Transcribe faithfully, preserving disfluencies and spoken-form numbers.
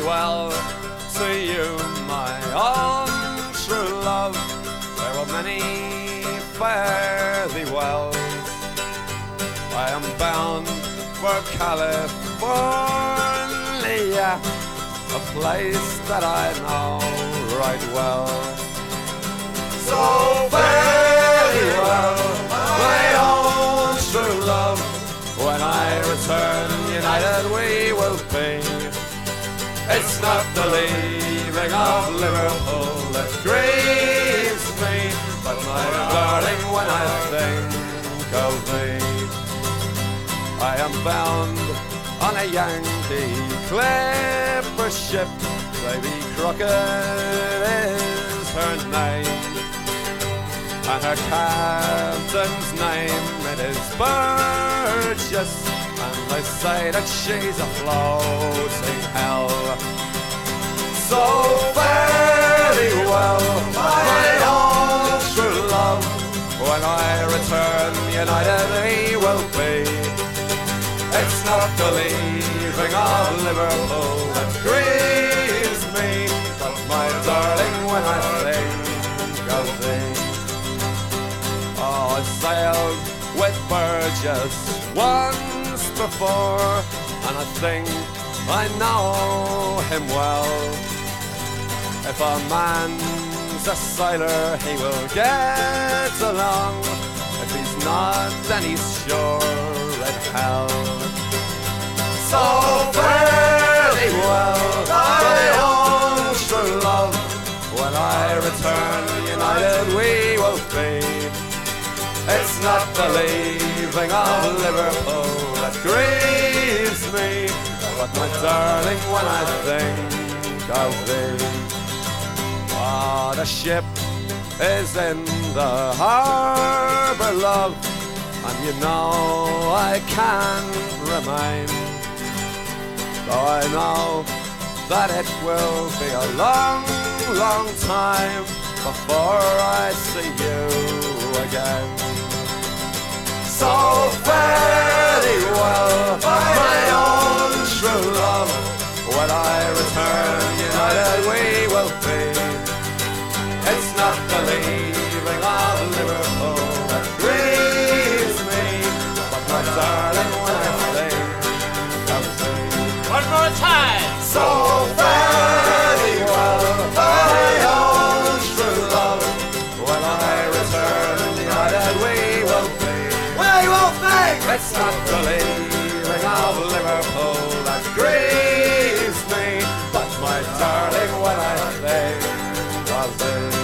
me well to you, my own true love. There were many fare thee well. I am bound for California, a place that I know right well. So fare thee well, my own true love. When I return, united we will be. It's not the leaving of Liverpool that grieves me, but my darling, when I think of thee. I am bound on a Yankee clipper ship. Davy Crockett is her name, and her captain's name it is Burgess, and they say that she's a floating hell. So fare thee well, my own true love. When I return, united we will be. It's not the leaving of Liverpool that grieves me, but my darling, when I think of thee. Oh, I sailed with Burgess once before, and I think I know him well. If a man's a sailor, he will get along. If he's not, then he's sure in hell. So fare thee well, my own true love. When I return, united we will be. It's not the leaving of Liverpool that grieves me, but my darling, when I think of thee. Ah, the ship is in the harbour, love, and you know I can't remain. Though I know that it will be a long, long time before I see you again. So fare thee well, my own true love. When I return, united we will be. It's not the leaving of Liverpool that grieves me, but my darling, when I think of thee. One more time. So fare thee well, my own true love. When I return, united we will be. We will be. It's not the leaving of Liverpool that grieves me, but my darling, when I think of thee.